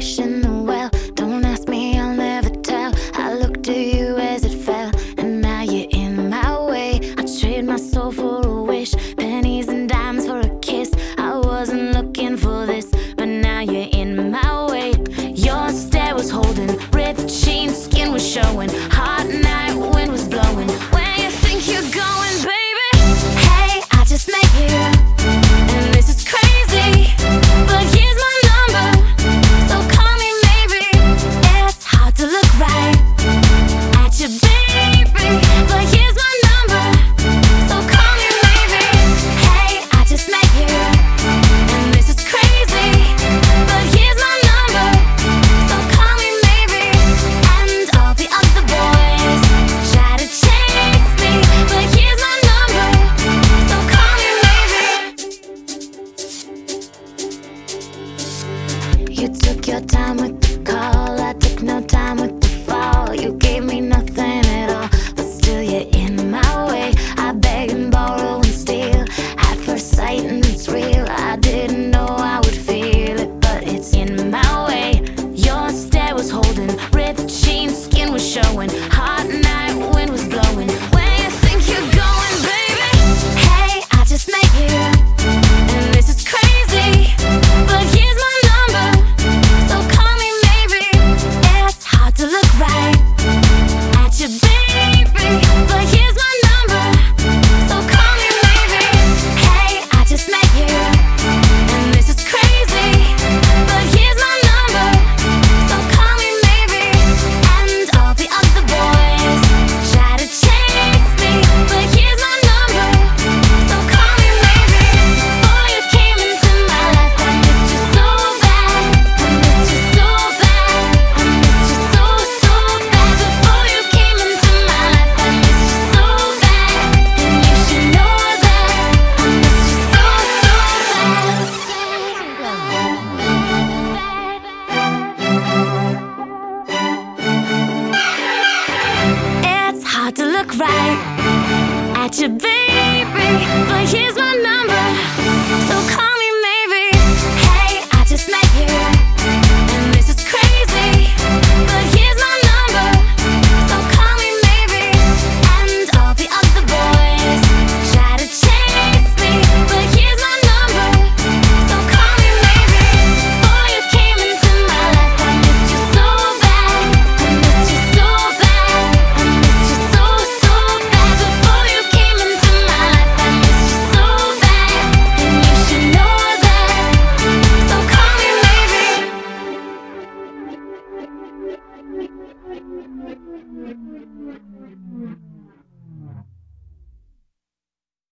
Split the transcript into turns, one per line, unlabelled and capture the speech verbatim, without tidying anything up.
wishing the well. Don't ask me, I'll never tell. I looked to you as it fell, and now you're in my way. I trade my soul for a wish, pennies and dimes for a kiss. I wasn't looking for this, but now you're in my way. Your stare was holding, ripped jeans, skin was showing. Hot night, wind was blowing. Where you think you're going, baby? Hey, I just met you, and this is crazy, but here's my number, so call me maybe. It's hard to look right at you, baby, but here's my number, so call me maybe. Hey, I just met you, and this is crazy, but here's my number, so call me maybe. And all the other boys try to chase me, but here's my number, so call me maybe. You took your time with the call, I took no time with the fall. You gave me nothing at all, but still you're in my way. I beg and borrow and steal at first sight, and it's real. I didn't know I would feel it, but it's in my way. Your stare was holding, ripped jeans, skin was showing. Hot night, wind was blowing. Where you think you're going, baby? Hey, I just met you, and this is crazy, but here's my number, so call me maybe. It's hard to look right at you, baby, but here's my number, so call me maybe. Hey, I just met you, and this is crazy, but here's my number, so call me maybe. And all the other boys try to chase me, but here's my number, so call me maybe. Before you came into my life, I missed you so bad, I missed you so bad, I missed you so, so bad. Before you came into my life, I missed you so bad, and you should know that I missed you so, so bad. It's hard to look right at you, baby, but here's